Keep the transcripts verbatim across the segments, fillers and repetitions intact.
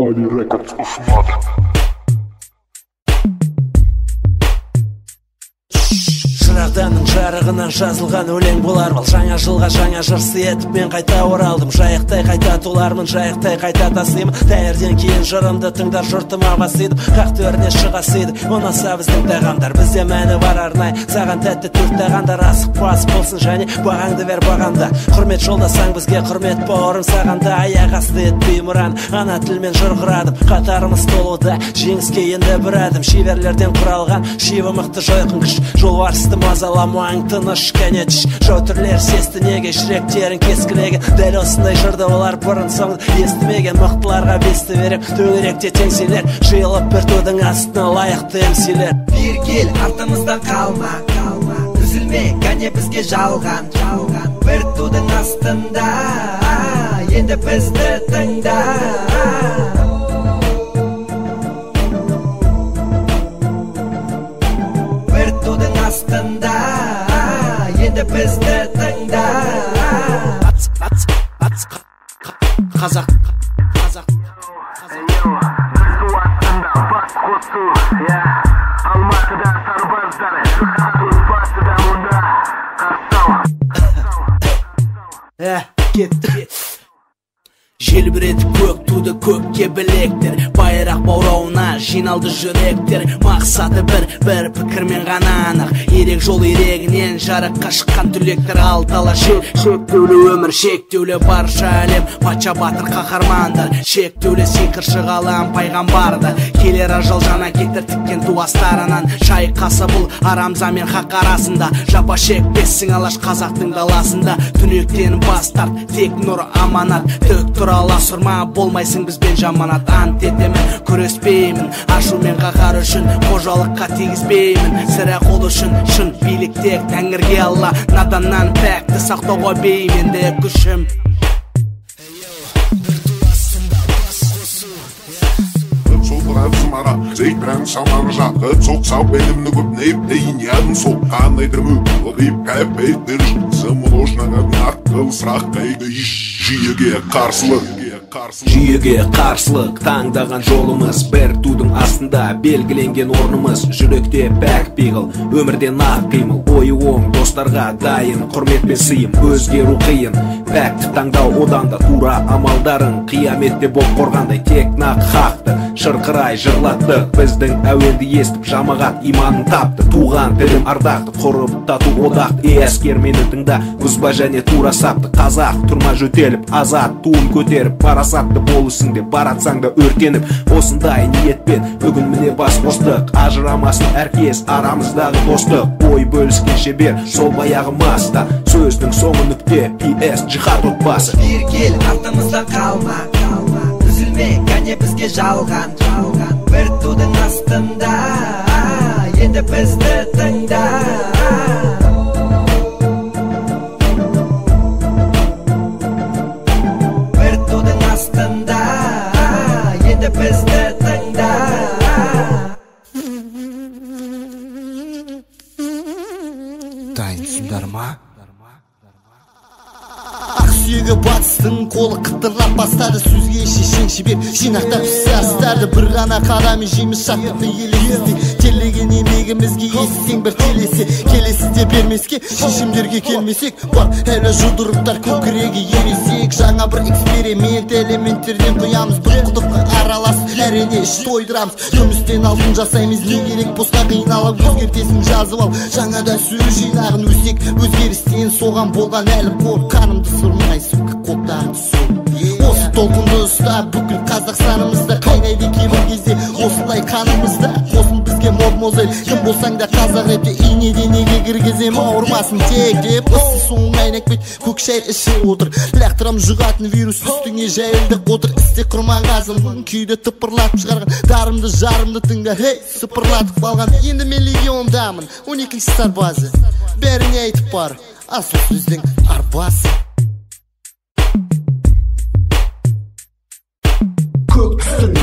Tiny Records ұсынады. Шырағданның жарығынан жазылған өлең болар бол. Жаңа жылға жаңа жырсы етіп мен қайта оралдым. Жайықтай қайта тулармын, жайықтай қайта тасимын. Тәйірден кейін жырымды тыңдар жұртыма басыйды. Қақ төріне шығасыйды, ұнаса біздің тағамдар. Бізде мәні бар арнай, саған тәтті төрт тағамдар. Асық бас болсын және бағаңды бер бағанда. Құрмет жолдасаң бізге құрмет бауырым сағанда. Аяқ асты етпей мұран, ана тілмен жыр құрадым. Қатарымыз толуда, жеңіске енді бір адым. Шеберлерден құралған, шивы мықты жойқын күш. Жолбарысты мазаламаң тыныш кәне түш. Жаутүрлер сесті неге жүректерін кескілеген. Дәл осындай жырды олар бұрын соңды естімеген. Мықтыларға бесті беріп төңіректе теңселер. Жиылып бір тудың астына лайықты емселер. Bir кел артымыздан қалма, үзілме кәне бізге жалған. Бір тудың астында енді бізді тыңда. Bir тудың астында енді бізді тыңда. Қазақ, қазақ, Алматыда сарбаздары, Отбасыда мұнда қарсау. Ә, кет, кет. Желбіретіп көк туды көкке білектер. Байрақ баурауына жиналды жүректер. Мақсаты бір, бір пікірмен ғана анық. Ерек жол ерегінен жарыққа шыққан түлектер. Алтала шек, шектеулі өмір, шектеулі барша әлем. Патша батыр қаһармандар, шектеулі сиқыршы ғалам пайғамбарды. Келер ажал жана кетір тіккен туастарынан. Шайқасы бұл арамза мен хақ арасында. Жапа шекпессің алаш қазақтың даласында. Түнектен бас тарт, тек нұр аманат. Төк турала сұрма, болмайсың бізбен жаманат. Ант етемін, күреспеймін, ашу мен қаһар үшін. Қожалыққа тигізбеймін, сірә қол үшін. Шын билік тек тәңірге алла. Наданнан пәкті сақтауға бейменде күшім. Зейт бәрін шаманы жатқы Соқсау бәлімні көп нейп дейін ядын соққан айдырмы Лғип кәп әйттір Сымын ошнаңа наққыл сұрақ кәйді Жүйеге қарсылық Жүйеге қарсылық таңдаған жолымыз. Бір тудың астында белгіленген орнымыз. Жүректе пәк пиғыл, өмірде нақ қимыл. Ойы оң достарға дайын, құрметпен сыйым. Өзгеру қиын, пәкті таңдау одан да тура амалдарын. Қияметте боп қорғандай тек нақ хақты. Шырқырай жырлаттық, біздің әуенді естіп жамағат иманын тапты. Туған тілім ардақты, құрып тату одақты. Әскер мені тыңда, бұзба және тура сапты. Қазақ тұрма жөтеліп, азат туын көтеріп. Парасатты болысың деп баратсаң да өртеніп. Осындай ниетпен бүгін міне бас қостық. Ажырамасын әркез арамыздағы достық. Ой бөліскенше бер, сол баяғы маста. Сөздің соңы нүкте, пи эс жихад отбасы. Bir кел артымыздан қалма, үзілме кәне бізге жалған. Бір тудың астында енді бізді тыңда. Bir тудың астында енді бізді тыңда. Дайынсыңдар ма? Ақсүйегі батыстың қолы қыттырлап бастады. Сөзге шешен шебер жинақтап састарды. Бір ғана қадамы жейміз шаттықты елесізде. Телеген емегімізге естен бір телесе. Келесі де бермеске, шешімдерге келмесек. Бар әлі жұдырықтар көкірегі ересек. Жаңа бір эксперимент элементтерден құямыз. Бір құдыққа аралас, әрене іш тойдырамыз. Күмістен алтын жасаймыз, не керек босқа қиналып. Өзгертесін жазып ал, жаңадан сөз жинағын өсек. Өзгерістен соған болған әлі қорқанымды сұрмай сүркі қолдарымды сол. Осы толқынды ұстап бүкіл Қазақстанымызда қайнайды кейбір кезде. Осылай қанымызда қосын бізге мод-мозель. Кім болсаң да қазақ епте инеде неге кіргізем ауырмасын тек деп. Осы соң айнек бет көк шай іші отыр. Лақтырам жұғатын вирус үстіңе жайылды қотыр. Істе құрман қазым күйді тыпырлатып шығарған. Дарымды жарымды тыңда, хей, сыпырлатып қалған. Енді мен легиондамын, он екінші сарбазы. Бәріне айтып бар, асыл сөздің арбасы. Көк түсті ту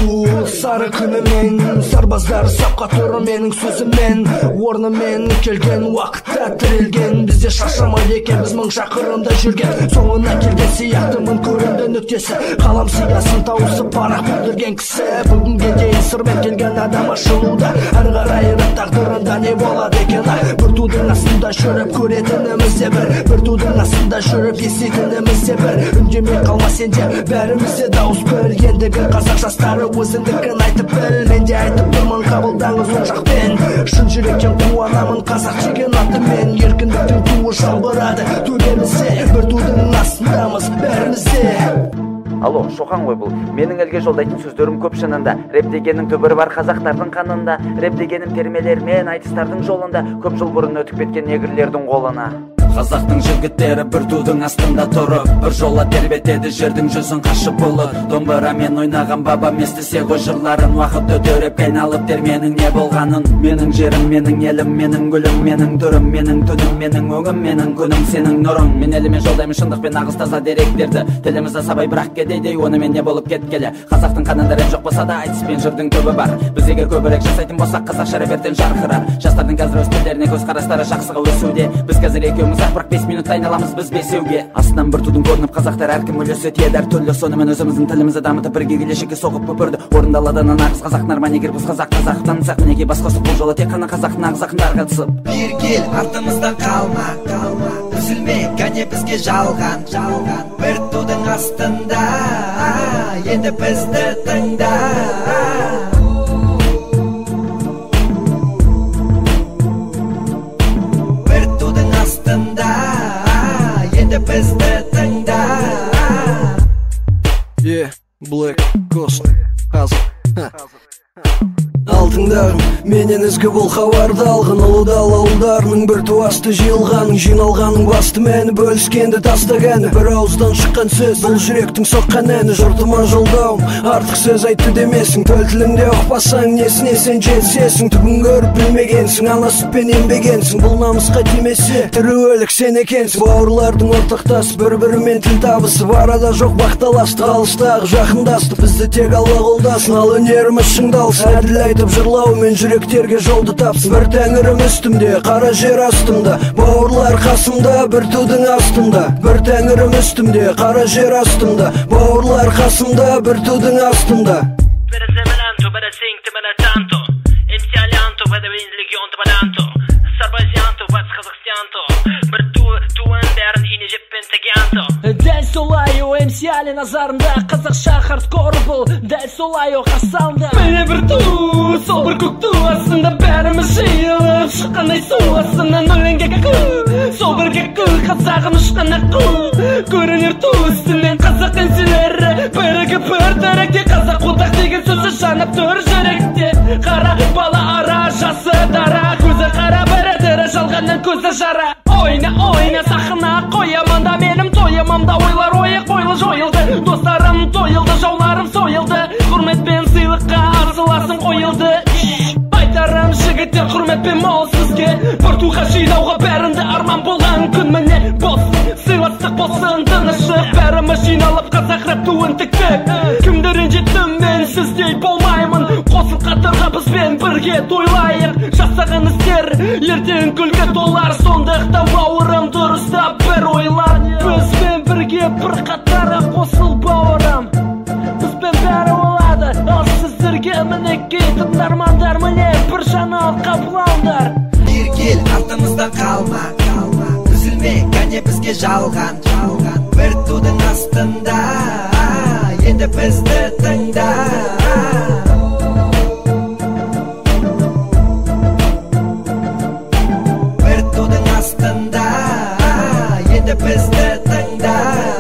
сары күнімен сарбаздар сапқа тұры менің сөзіммен орнымен келген уақытта тірелген бізде шаршамайды екенбіз мың шақырымда жүрген соңына келген сияқты мың көрінді нүктесі қалам сиясын тауысып парақ білдірген кісі бүгінге дейін сырмен келген адам ашылуда әрі қарай тағдырында не болады екен бір тудың астында жүріп көретініміз де бір бір тудың астында жүріп еститініміз де бір үндемей қалма сенде бәрімізде дауыс бір ендігі қазақ жастары өзіндікін айтып біл мен де айтып тұрмын қабылдаңыз оң жақпен шын жүректен қуанамын қазақ деген атымен еркіндіктің туы жаңғырады төбемізде бір тудың астындамыз бәріміз де. Алло, Шоқан ғой бұл. Менің елге жолдайтын сөздерім көп шынында. Рэп дегеннің түбірі бар қазақтардың қанында. Рэп дегенім термелер мен айтыстардың жолында. Көп жыл бұрын өтіп кеткен негрлердің қолына. Қазақтың жігіттері бір тудың астында тұрып бір жола тербетеді жердің жүзін қашып болып домбырамен ойнаған бабам естісе ғой жырларын уақыт өте репке айналып терменің не болғанын менің жерім менің елім менің гүлім менің түрім менің түнім менің өңім менің күнім сенің нұрың мен еліме жолдаймын шындық пен нағыз таза деректерді тілімізді сабай бірақ кедейдей онымен не болып кеткелі қазақтың қанында реп жоқ болса да айтыс пен жырдың түбі бар біз егер көбірек жасайтын болсақ қазақша рэперден жарқырар жастардың қазір өз тілдеріне көзқарастары жақсыға өсуде біз қазір екеуміз бірақ бес минутта айналамыз біз бесеуге астынан бір тудың көрініп қазақтар әркім үлесі тиеді әртүрлі сонымен өзіміздің тілімізді дамытып бірге келешекке соғып көпірді орындалады нағыз қазақ нарман егер біз қазақ қазақ танысақ мінекей бас қосып бұл жолы тек қана қазақ нағыз ақындар қатысып бір кел артымыздан қалма үзілме кәне бізге жалған бір тудың астында енді бізді тыңда бізді тыңда. Yeah, Black Ghost қазір алтыңдағым менен ізгі бұл хабарды алғын ұлыдал ауылдарының бір туасты жиылғаның жиналғаның басты мәні бөліскенді тастағаны бір ауыздан шыққан сөз бұл жүректің соққан әні жұртыма жолдауым артық сөз айтты демесің төл тіліңде ұқпасаң несіне сен жетсесің түбін көріп білмегенсің ана сүтпен ембегенсің бұл намысқа тимесе тірі өлік сен екенсің бауырлардың ортақтасып бір бірімен тіл табысып арада жоқ бақталастық алыстағы жақындастық бізді тек алла қолдасын ал өнеріміз шыңдалсын әділ айтып жырлаумен жүректерге жолды тапсын бір тәңірім үстімде қара жер астымда бауырлар қасымда бір тудың астында бір тәңірім үстімде қара жер астымда бауырлар қасымда бір тудың астында дәл солай о эм си әлі назарында қазақша хардкор бұл дәл солай о қасаңда міне бір ту сол бір көк ту астында бәріміз жиылып шыққандай су астынан өлеңге ку сол бірге ку қазағым ұшқан аққу көрінер ту үстінен қазақ әншілері бірігіп бір тіректе қазақ одақ деген сөзі жанып тұр жүректе қара бала ара жасы дара көзі қара бірі тірі жалғаннан көзі жара ойна ойна сахна қоямын да менің тойымымда ойлар ойық ойлы жойылды достарым тойылды жауларым сойылды құрметпен сыйлыққа асыласым қойылды айтарым жігіттер құрметпен мол сізге бір туға жинауға бәрінде арман болған күн міне бос сыйластық болсын тыныштық бәріміз жиналып қазақ рэп туын тіктік кімді ренжіттім мен сіздей болмаймын қосыл қатарға бізбен бірге тойлайық жасаған істер ертең күлге толар сондықтан бауырым дұрыстап бір ойла бізбен бірге бір қатарға қосыл бауырым бізбен бәрі болады ал сіздерге мінекей тыңдармандар міне бір жаңалық қабылдаңдар бір кел артымыздан қалма үзілме кәне бізге жалған бір тудың астында енді бізді тыңда бір тудың астында енді бізді тыңда